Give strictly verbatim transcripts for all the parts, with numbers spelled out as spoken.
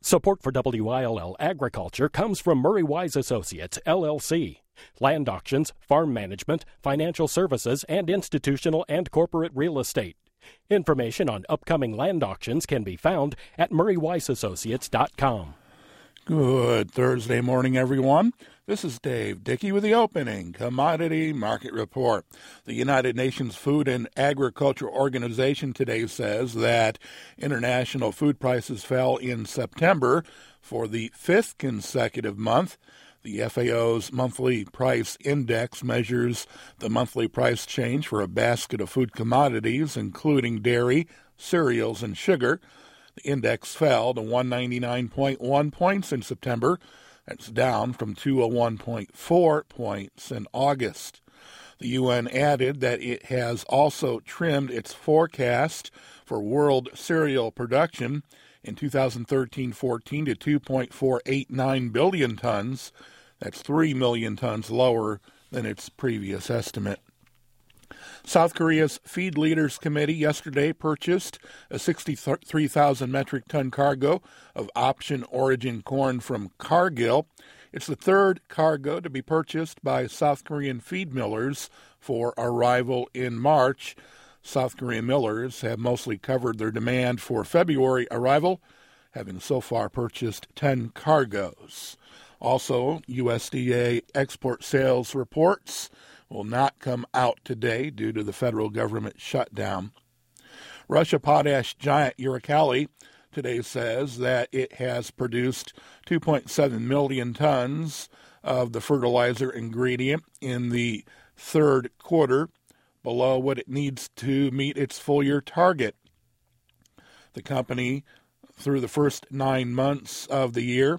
Support for W I L L Agriculture comes from Murray Wise Associates, L L C. Land auctions, farm management, financial services, and institutional and corporate real estate. Information on upcoming land auctions can be found at murray wise associates dot com. Good Thursday morning, everyone. This is Dave Dickey with the opening Commodity Market Report. The United Nations Food and Agriculture Organization today says that international food prices fell in September for the fifth consecutive month. The F A O's monthly price index measures the monthly price change for a basket of food commodities, including dairy, cereals, and sugar. The index fell to one ninety-nine point one points in September. That's down from two oh one point four points in August. The U N added that it has also trimmed its forecast for world cereal production in two thousand thirteen fourteen to two point four eight nine billion tons. That's three million tons lower than its previous estimate. South Korea's Feed Leaders Committee yesterday purchased a sixty-three thousand metric ton cargo of option origin corn from Cargill. It's the third cargo to be purchased by South Korean feed millers for arrival in March. South Korean millers have mostly covered their demand for February arrival, having so far purchased ten cargoes. Also, U S D A export sales reports will not come out today due to the federal government shutdown. Russia potash giant Uralkali today says that it has produced two point seven million tons of the fertilizer ingredient in the third quarter, below what it needs to meet its full-year target. The company, through the first nine months of the year,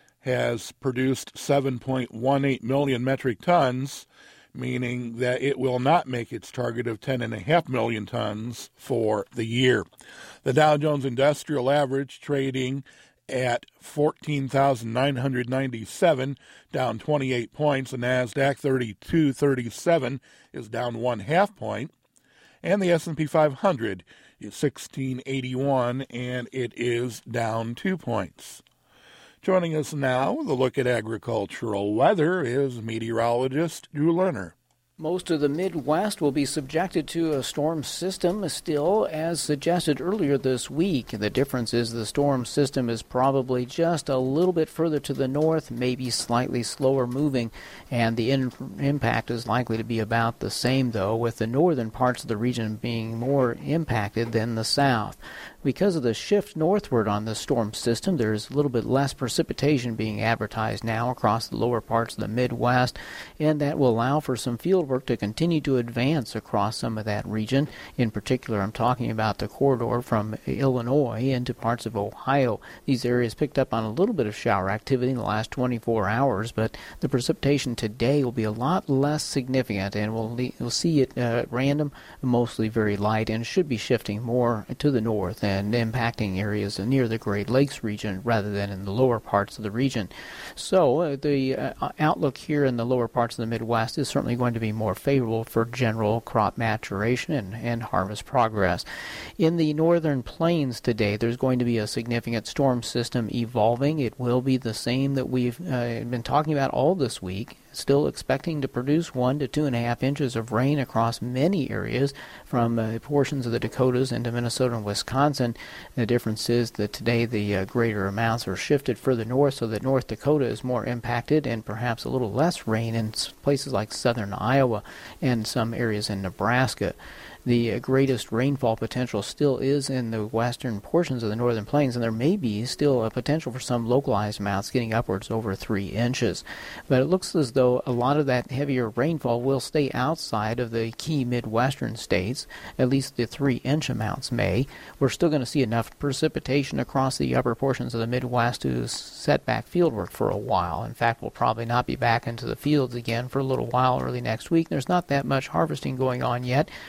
has produced seven point one eight million metric tons, meaning that it will not make its target of ten point five million tons for the year. The Dow Jones Industrial Average trading at fourteen thousand nine hundred ninety-seven, down twenty-eight points. The NASDAQ thirty-two thirty-seven is down one half point. And the S and P five hundred is sixteen eighty-one, and it is down two points. Joining us now with a look at agricultural weather is meteorologist Drew Lerner. Most of the Midwest will be subjected to a storm system still, as suggested earlier this week. The difference is the storm system is probably just a little bit further to the north, maybe slightly slower moving, and the in- impact is likely to be about the same, though, with the northern parts of the region being more impacted than the south. Because of the shift northward on the storm system, there's a little bit less precipitation being advertised now across the lower parts of the Midwest, and that will allow for some field work to continue to advance across some of that region. In particular, I'm talking about the corridor from Illinois into parts of Ohio. These areas picked up on a little bit of shower activity in the last twenty-four hours, but the precipitation today will be a lot less significant, and we'll, le- we'll see it uh, at random, mostly very light, and should be shifting more to the north and impacting areas near the Great Lakes region rather than in the lower parts of the region. So uh, the uh, outlook here in the lower parts of the Midwest is certainly going to be more favorable for general crop maturation and, and harvest progress. In the northern plains today, there's going to be a significant storm system evolving. It will be the same that we've uh, been talking about all this week. Still expecting to produce one to two and a half inches of rain across many areas from uh, portions of the Dakotas into Minnesota and Wisconsin. The difference is that today the uh, greater amounts are shifted further north so that North Dakota is more impacted and perhaps a little less rain in places like southern Iowa and some areas in Nebraska. The greatest rainfall potential still is in the western portions of the northern plains, and there may be still a potential for some localized amounts getting upwards over three inches. But it looks as though a lot of that heavier rainfall will stay outside of the key midwestern states, at least the three-inch amounts may. We're still going to see enough precipitation across the upper portions of the Midwest to set back fieldwork for a while. In fact, we'll probably not be back into the fields again for a little while early next week. There's not that much harvesting going on yet. We're still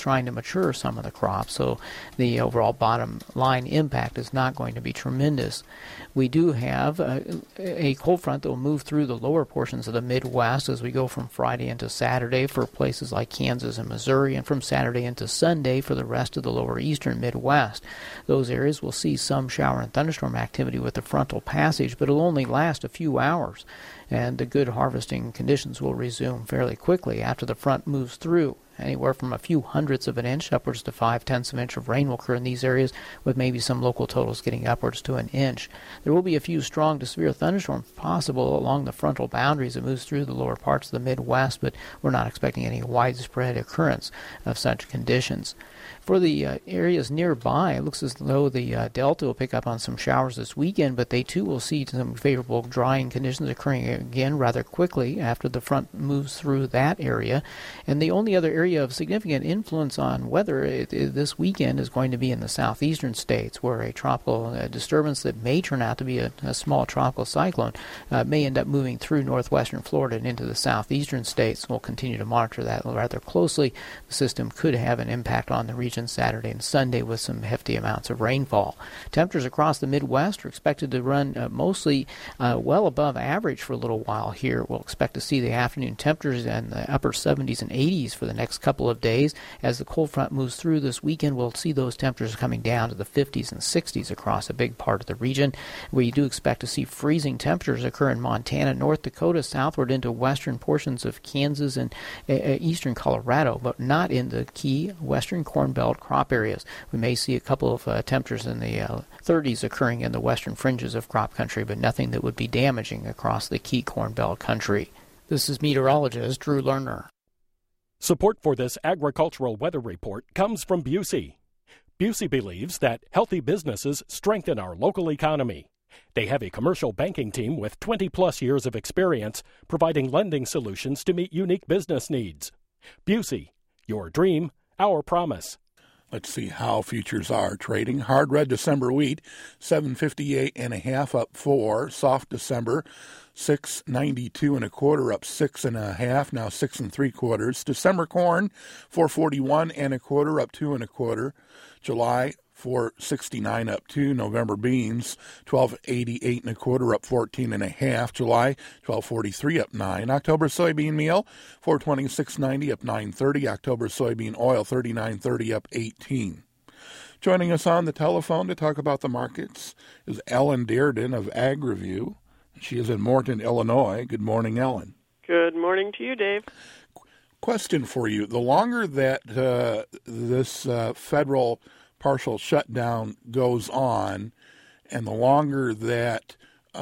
trying to mature some of the crops, so the overall bottom line impact is not going to be tremendous. We do have a, a cold front that will move through the lower portions of the Midwest as we go from Friday into Saturday for places like Kansas and Missouri, and from Saturday into Sunday for the rest of the lower eastern Midwest. Those areas will see some shower and thunderstorm activity with the frontal passage, but it'll only last a few hours, and the good harvesting conditions will resume fairly quickly after the front moves through. Anywhere from a few hundredths of an inch upwards to five-tenths of an inch of rain will occur in these areas, with maybe some local totals getting upwards to an inch. There will be a few strong to severe thunderstorms possible along the frontal boundaries that moves through the lower parts of the Midwest, but we're not expecting any widespread occurrence of such conditions. For the uh, areas nearby, it looks as though the uh, Delta will pick up on some showers this weekend, but they too will see some favorable drying conditions occurring again rather quickly after the front moves through that area. And the only other area of significant influence on weather it, it, this weekend is going to be in the southeastern states, where a tropical uh, disturbance that may turn out to be a, a small tropical cyclone uh, may end up moving through northwestern Florida and into the southeastern states. We'll continue to monitor that rather closely. The system could have an impact on the region Saturday and Sunday with some hefty amounts of rainfall. Temperatures across the Midwest are expected to run uh, mostly uh, well above average for a little while here. We'll expect to see the afternoon temperatures in the upper seventies and eighties for the next couple of days. As the cold front moves through this weekend, we'll see those temperatures coming down to the fifties and sixties across a big part of the region. We do expect to see freezing temperatures occur in Montana, North Dakota, southward into western portions of Kansas and uh, eastern Colorado, but not in the key western Corn Belt crop areas. We may see a couple of uh, temperatures in the uh, thirties occurring in the western fringes of crop country, but nothing that would be damaging across the key Corn Belt country. This is meteorologist Drew Lerner. Support for this agricultural weather report comes from Busey. Busey believes that healthy businesses strengthen our local economy. They have a commercial banking team with twenty plus years of experience providing lending solutions to meet unique business needs. Busey, your dream, our promise. Let's see how futures are trading. Hard red December wheat, seven fifty-eight and a half up four. Soft December, six ninety-two and a quarter up six and a half, now six and three quarters. December corn, four forty-one and a quarter up two and a quarter. July, four sixty-nine up two. November beans, twelve eighty-eight and a quarter up fourteen and a half. July, twelve forty-three up nine. October soybean meal, four twenty-six ninety up nine thirty. October soybean oil, thirty-nine thirty up eighteen. Joining us on the telephone to talk about the markets is Ellen Dearden of AgriView. She is in Morton, Illinois. Good morning, Ellen. Good morning to you, Dave. Question for you. The longer that uh, this uh, federal partial shutdown goes on, and the longer that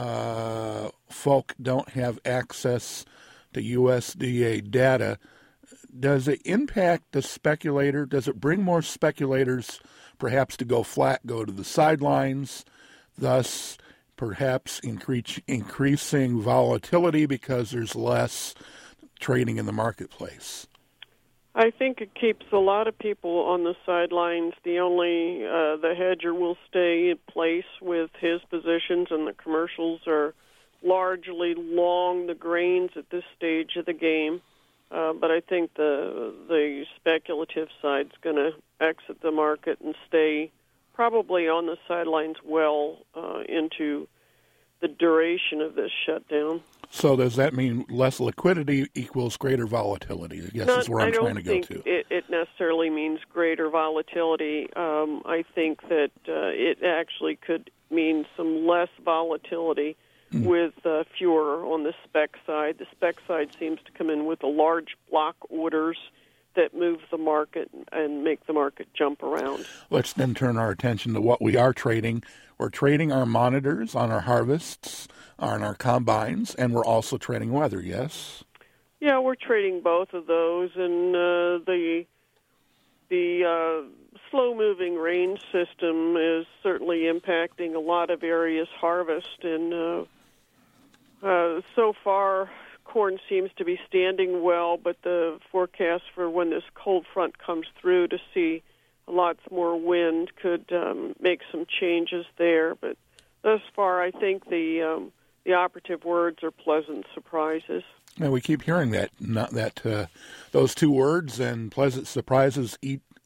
uh, folk don't have access to U S D A data, does it impact the speculator? Does it bring more speculators perhaps to go flat, go to the sidelines, thus perhaps increase, increasing volatility because there's less trading in the marketplace? I think it keeps a lot of people on the sidelines. The only, uh, the hedger will stay in place with his positions, and the commercials are largely long the grains at this stage of the game. Uh, but I think the the speculative side's going to exit the market and stay probably on the sidelines well uh, into the duration of this shutdown. So does that mean less liquidity equals greater volatility? I guess Not, is where I'm I don't trying to go think to. It, it necessarily means greater volatility. Um, I think that uh, it actually could mean some less volatility mm. with uh, fewer on the spec side. The spec side seems to come in with the large block orders that move the market and make the market jump around. Let's then turn our attention to what we are trading. We're trading our monitors on our harvests, on our combines, and we're also trading weather, yes? Yeah, we're trading both of those, and uh, the the uh, slow-moving rain system is certainly impacting a lot of areas' harvest, and uh, uh, so far corn seems to be standing well, but the forecast for when this cold front comes through to see lots more wind could um, make some changes there. But thus far, I think the um, the operative words are pleasant surprises. And we keep hearing that, not that uh, those two words and pleasant surprises eat,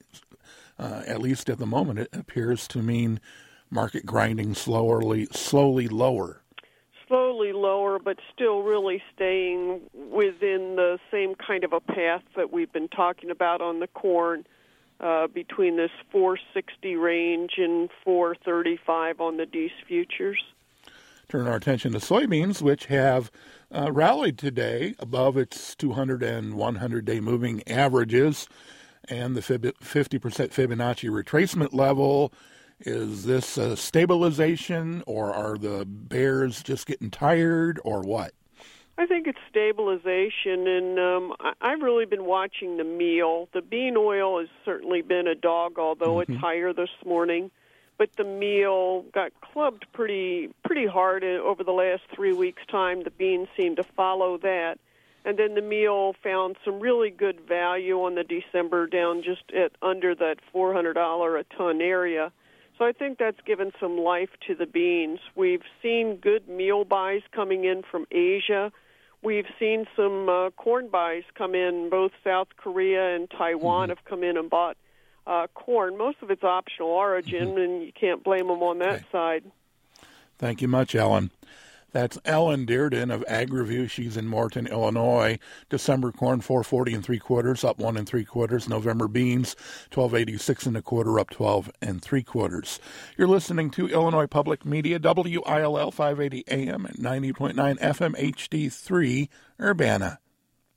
uh, at least at the moment, it appears to mean market grinding slowly, slowly lower. Slowly lower, but still really staying within the same kind of a path that we've been talking about on the corn, uh, between this four sixty range and four thirty-five on the D E S futures. Turn our attention to soybeans, which have uh, rallied today above its two hundred and one hundred day moving averages and the fifty percent Fibonacci retracement level. Is this a stabilization, or are the bears just getting tired, or what? I think it's stabilization, and um, I- I've really been watching the meal. The bean oil has certainly been a dog, although mm-hmm. it's higher this morning. But the meal got clubbed pretty pretty hard over the last three weeks' time. The beans seemed to follow that. And then the meal found some really good value on the December, down just at under that four hundred dollars a ton area. So I think that's given some life to the beans. We've seen good meal buys coming in from Asia. We've seen some uh, corn buys come in. Both South Korea and Taiwan mm-hmm. have come in and bought uh, corn. Most of it's optional origin, mm-hmm. and you can't blame them on that okay. side. Thank you much, Ellen. That's Ellen Dearden of AgriView. She's in Morton, Illinois. December corn four forty and three quarters, up one and three quarters. November beans twelve eighty six and a quarter, up twelve and three quarters. You're listening to Illinois Public Media, W I L L five eighty A M and ninety point nine F M H D three, Urbana.